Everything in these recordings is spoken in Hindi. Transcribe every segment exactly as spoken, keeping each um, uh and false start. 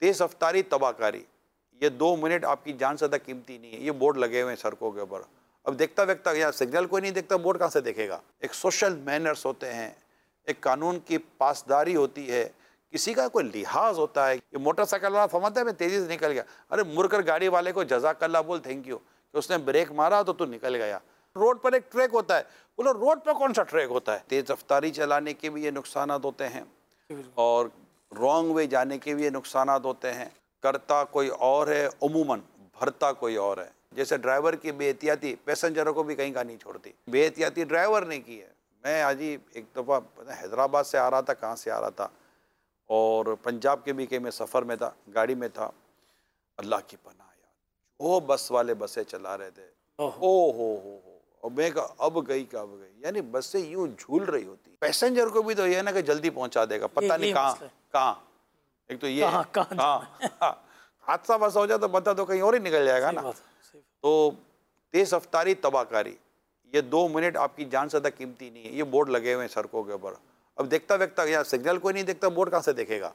तेज रफ्तारी तबाहकारी, ये दो मिनट आपकी जान से ज़्यादा कीमती नहीं है। ये बोर्ड लगे हुए हैं सड़कों के ऊपर। अब देखता व्यक्ता यहाँ सिग्नल कोई नहीं देखता, बोर्ड कहाँ से देखेगा। एक सोशल मैनर्स होते हैं, एक कानून की पासदारी होती है, किसी का कोई लिहाज होता है। ये मोटरसाइकिल वाला समझता है मैं तेजी से निकल गया, अरे मुड़कर गाड़ी वाले को जज़ाकल्लाह बोल, थैंक यू कि उसने ब्रेक मारा तो तू निकल गया। रोड पर एक ट्रैक होता है, बोलो रोड पर कौन सा ट्रैक होता है। तेज रफ्तारी चलाने के भी ये नुकसान होते हैं और रॉन्ग वे जाने के भी ये नुकसान होते हैं। करता कोई और है, उमूमन भरता कोई और है। जैसे ड्राइवर की बेहतियाती पैसेंजरों को भी कहीं का नहीं छोड़ती। बेहतियाती ड्राइवर ने की है। मैं आज ही एक दफ़ा हैदराबाद से आ रहा था, कहाँ से आ रहा था, और पंजाब के भी कहीं मैं सफ़र में था, गाड़ी में था। अल्लाह की पनाह यार, वो बस वाले बसें चला रहे थे, ओ हो हो हो और मैं कहा अब गई का अब गई। यानी बसें यूँ झूल रही होती। पैसेंजर को भी तो ये ना कि जल्दी पहुँचा देगा, पता नहीं कहाँ कहाँ। एक तो ये हाँ, हादसा बस हो जाए तो पता तो कहीं और ही निकल जाएगा ना। तो तेज रफ्तारी तबाहकारी, ये दो मिनट आपकी जान से ज़्यादा कीमती नहीं है। ये बोर्ड लगे हुए हैं सड़कों के ऊपर। अब देखता व्यक्ता यहाँ सिग्नल कोई नहीं देखता, बोर्ड कहाँ से देखेगा।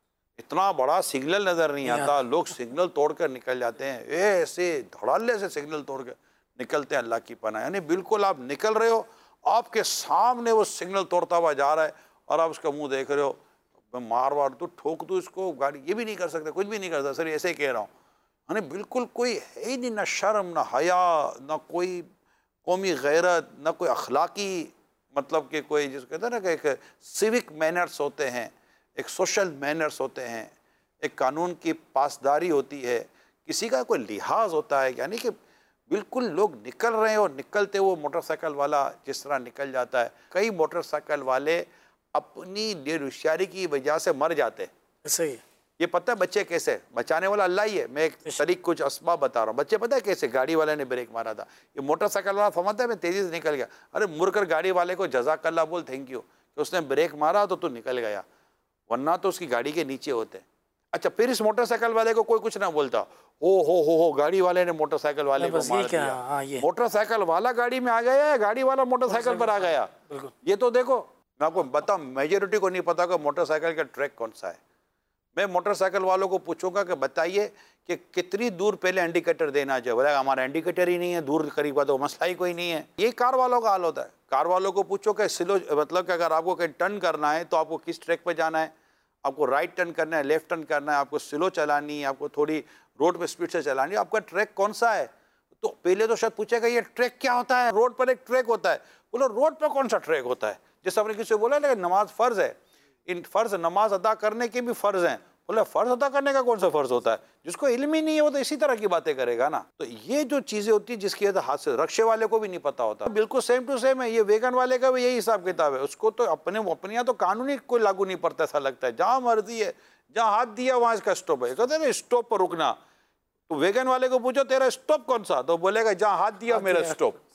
इतना बड़ा सिग्नल नज़र नहीं आता, लोग सिग्नल तोड़ कर निकल जाते हैं। ऐसे धड़ल्ले से सिग्नल तोड़ कर निकलते हैं, अल्लाह की पनाह। यानी बिल्कुल आप निकल रहे हो, आपके सामने वो सिग्नल तोड़ता हुआ जा रहा है और आप उसका मुंह देख रहे हो, मैं मार वार तो ठोक दूँ इसको गाड़ी, ये भी नहीं कर सकते, कुछ भी नहीं कर सकता। सर ऐसे ही कह रहा हूँ। यानी बिल्कुल कोई है ही नहीं, ना शर्म, ना हया, ना कोई कौमी गैरत, ना कोई अखलाकी, मतलब कि कोई जिसको कहते हैं ना कि एक सिविक मैनर्स होते हैं, एक सोशल मैनर्स होते हैं, एक कानून की पासदारी होती है, किसी का कोई लिहाज होता है। यानी कि बिल्कुल लोग निकल रहे हैं और निकलते वो मोटरसाइकिल वाला जिस तरह निकल जाता है। कई मोटरसाइकिल वाले अपनी बेहोशियारी की वजह से मर जाते हैं। सही। ये पता है बच्चे कैसे, बचाने वाला अल्लाह ही है। मैं एक तरीक कुछ असबाब बता रहा हूँ। बच्चे पता है कैसे, गाड़ी वाले ने ब्रेक मारा था, ये मोटरसाइकिल वाला समझता है मैं तेज़ी से निकल गया, अरे मुड़कर गाड़ी वाले को जज़ाकल्लाह बोल, थैंक यू कि उसने ब्रेक मारा तो तू निकल गया, वरना तो उसकी गाड़ी के नीचे होते। अच्छा, फिर इस मोटरसाइकिल वाले को कोई कुछ ना बोलता, ओ हो हो हो गाड़ी वाले ने मोटरसाइकिल वाले को मार दिया। मोटरसाइकिल वाला गाड़ी में आ गया है, गाड़ी वाला मोटरसाइकिल पर आ गया। ये तो देखो, मैं आपको बताऊँ, मेजोरिटी को नहीं पता कि मोटरसाइकिल का ट्रैक कौन सा है। मैं मोटरसाइकिल वालों को पूछूंगा कि बताइए कि कितनी दूर पहले इंडिकेटर देना चाहिए, बोला हमारा इंडिकेटर ही नहीं है, दूर करीब का तो मसला ही कोई नहीं है। ये कार वालों का हाल होता है। कार वालों को पूछो कि स्लो, मतलब कि अगर आपको कहीं टर्न करना है तो आपको किस ट्रैक पे जाना है, आपको राइट टर्न करना है, लेफ्ट टर्न करना है, आपको स्लो चलानी है, आपको थोड़ी रोड पे स्पीड से चलानी है, आपका ट्रैक कौन सा है। तो पहले तो शायद पूछेगा ये ट्रैक क्या होता है। रोड पर एक ट्रैक होता है, बोलो रोड पर कौन सा ट्रैक होता है। जैसे आपने किसी को बोला ना नमाज फ़र्ज़ है, इन फ़र्ज़ नमाज अदा करने के भी फ़र्ज़ हैं, बोले फ़र्ज़ अदा करने का कौन सा फ़र्ज़ होता है। जिसको इल्म ही नहीं है वो तो इसी तरह की बातें करेगा ना। तो ये जो चीज़ें होती है जिसकी वजह हाथ से रक्शे वाले को भी नहीं पता होता, बिल्कुल सेम टू सेम है। ये वेगन वाले का भी यही हिसाब किताब है। उसको तो अपने अपने यहाँ तो कानूनी कोई लागू नहीं पड़ता, ऐसा लगता है। जहाँ मर्जी है, जहाँ हाथ दिया वहाँ इसका स्टॉप है। कहते हैं स्टॉप पर रुकना, तो वेगन वाले को पूछो तेरा स्टॉप कौन सा, तो बोलेगा जहाँ हाथ दिया मेरा स्टॉप।